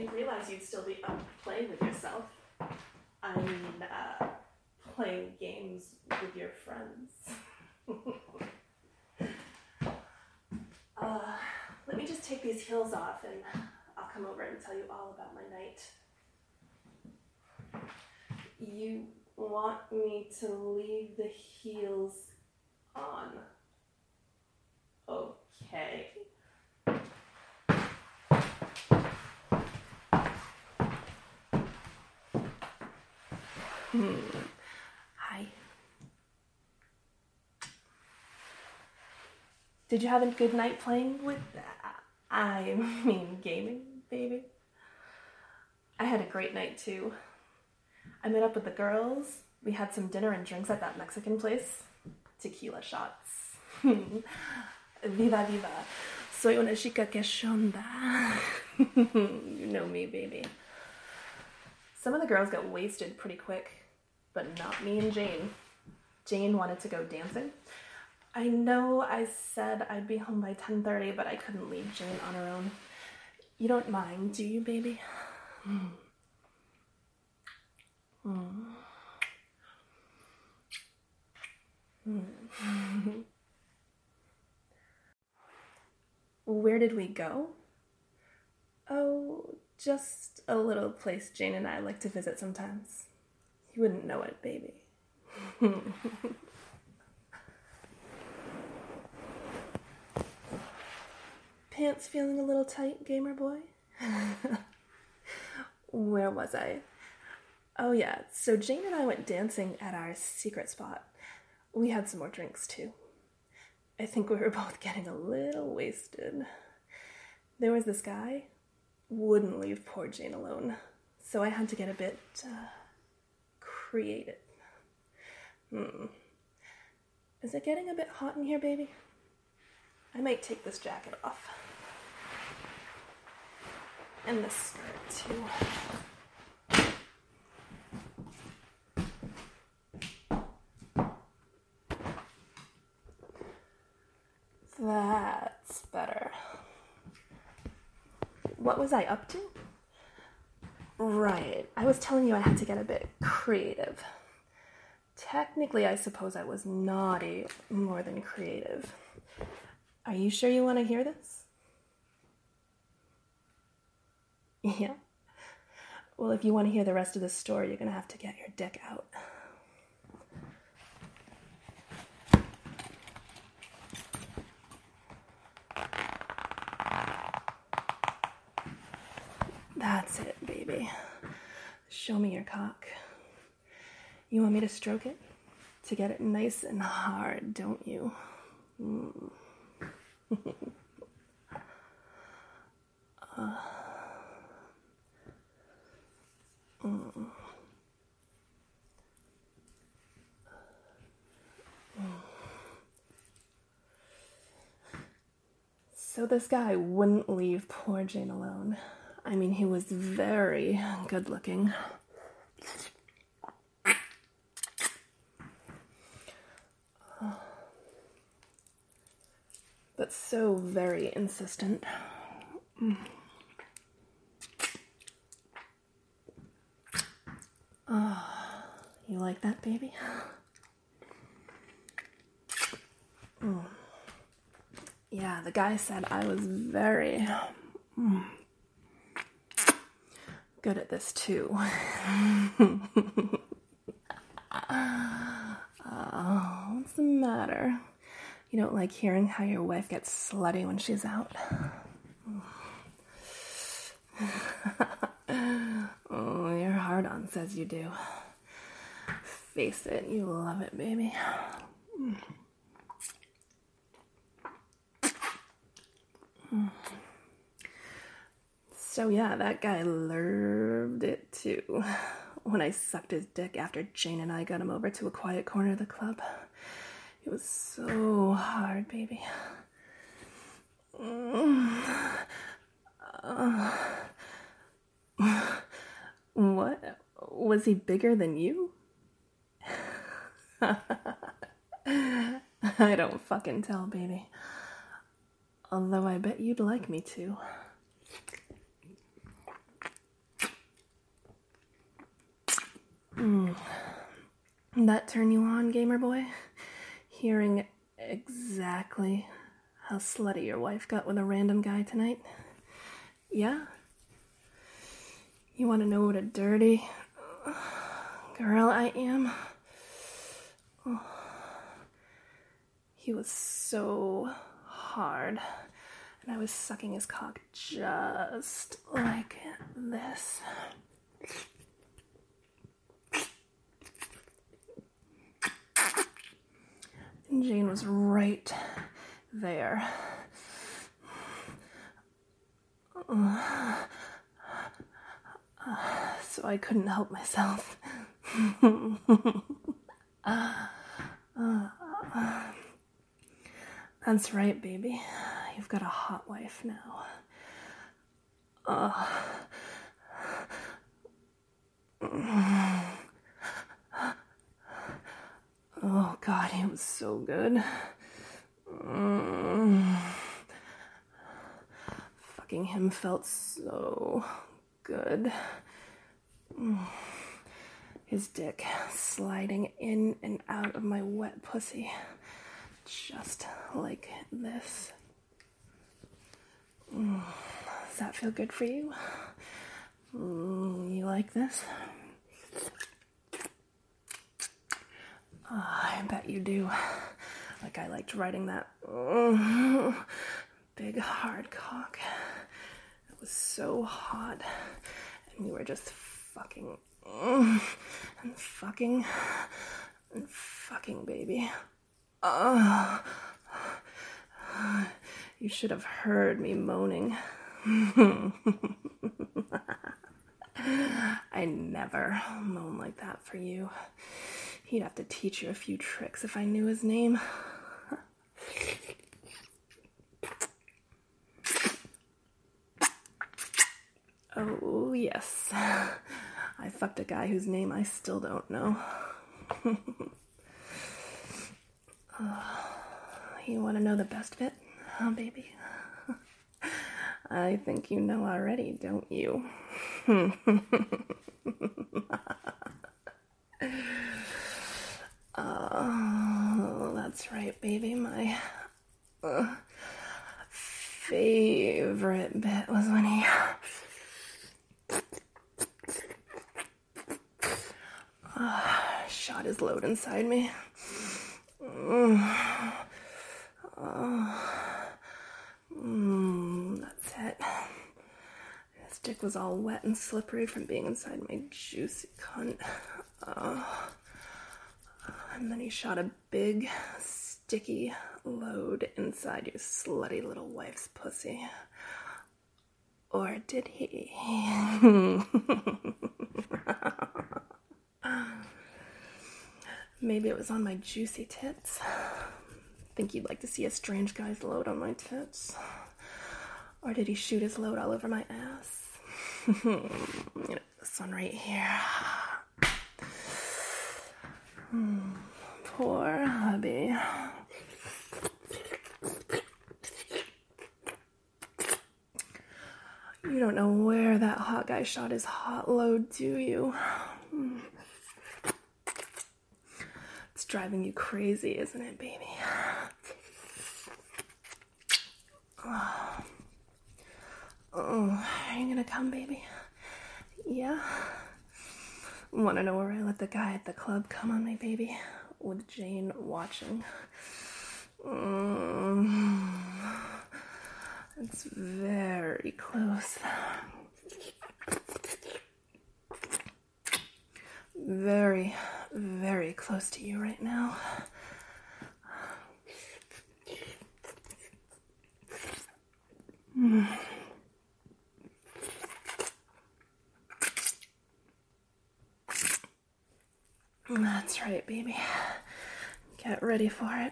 didn't realize you'd still be up playing with yourself. I mean, playing games with your friends. Let me just take these heels off and I'll come over and tell you all about my night. You want me to leave the heels on? Okay. Hi. Did you have a good night playing with, gaming, baby? I had a great night too. I met up with the girls. We had some dinner and drinks at that Mexican place. Tequila shots. Viva, viva. Soy una chica quechonda. You know me, baby. Some of the girls got wasted pretty quick, but not me and Jane. Jane wanted to go dancing. I know I said I'd be home by 10:30, but I couldn't leave Jane on her own. You don't mind, do you, baby? Where did we go? Oh, just a little place Jane and I like to visit sometimes. You wouldn't know it, baby. Pants feeling a little tight, gamer boy? Where was I? Oh yeah, so Jane and I went dancing at our secret spot. We had some more drinks too. I think we were both getting a little wasted. There was this guy, wouldn't leave poor Jane alone, so I had to get a bit, creative. Is it getting a bit hot in here, baby? I might take this jacket off. And this skirt, too. That's better. What was I up to? Right, I was telling you I had to get a bit creative. Technically, I suppose I was naughty more than creative. Are you sure you want to hear this? Yeah. Well, if you want to hear the rest of the story, you're going to have to get your dick out. That's it, baby. Show me your cock. You want me to stroke it? To get it nice and hard, don't you? So this guy wouldn't leave poor Jane alone. I mean, he was very good looking. But so very insistent. You like that, baby? Yeah, the guy said I was very good at this too. What's the matter? You don't like hearing how your wife gets slutty when she's out? Oh, your hard-on says you do. Face it, you love it, baby. So yeah, that guy loved it too. When I sucked his dick after Jane and I got him over to a quiet corner of the club. It was so hard, baby. What? Was he bigger than you? I don't fucking tell, baby. Although I bet you'd like me to. That turn you on, gamer boy? Hearing exactly how slutty your wife got with a random guy tonight? Yeah? You want to know what a dirty girl I am? Oh. He was so hard, and I was sucking his cock just like this. And Jane was right there. So I couldn't help myself. That's right, baby. You've got a hot wife now. Oh, God, he was so good. Fucking him felt so good. His dick sliding in and out of my wet pussy. Just like this. Does that feel good for you? You like this? I bet you do. Like I liked riding that big hard cock. It was so hot. And we were just fucking and fucking and fucking, baby. You should have heard me moaning. I never moan like that for you. He'd have to teach you a few tricks if I knew his name. Oh, yes. I fucked a guy whose name I still don't know. You want to know the best bit, huh, baby? I think you know already, don't you? Oh, that's right, baby. My favorite bit was when he shot his load inside me. That's it. His dick was all wet and slippery from being inside my juicy cunt. And then he shot a big, sticky load inside your slutty little wife's pussy. Or did he? Maybe it was on my juicy tits. Think you'd like to see a strange guy's load on my tits? Or did he shoot his load all over my ass? This one right here. Poor hubby. You don't know where that hot guy shot his hot load, do you? It's driving you crazy, isn't it, baby? Oh, are you gonna come, baby? Yeah? Want to know where I let the guy at the club come on me, baby? With Jane watching. It's very close. Very, very close to you right now. That's right, baby. Get ready for it.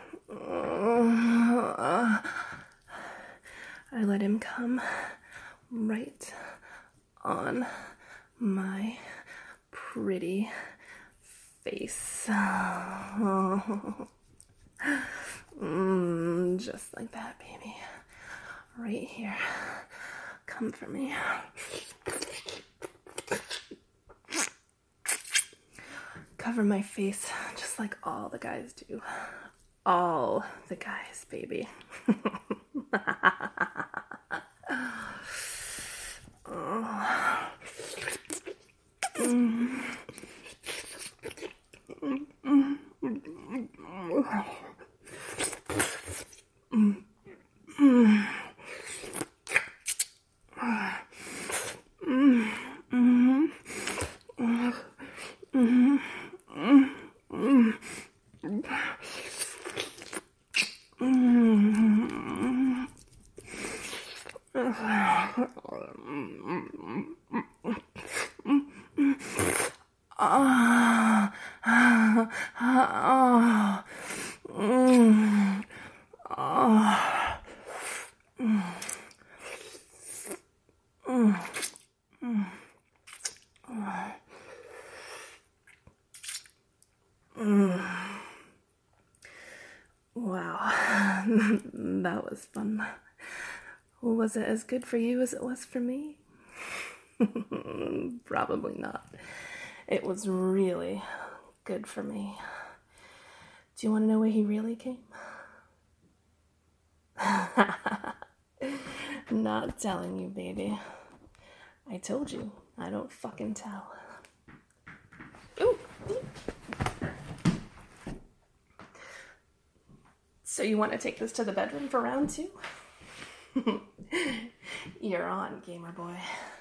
I let him come right on my pretty face. Just like that, baby. Right here. Come for me. cover my face just like all the guys do. All the guys, baby. Wow, that was fun. Was it as good for you as it was for me? Probably not. It was really good for me. Do you want to know where he really came? Not telling you, baby. I told you, I don't fucking tell. Ooh. So you want to take this to the bedroom for round 2? You're on, gamer boy.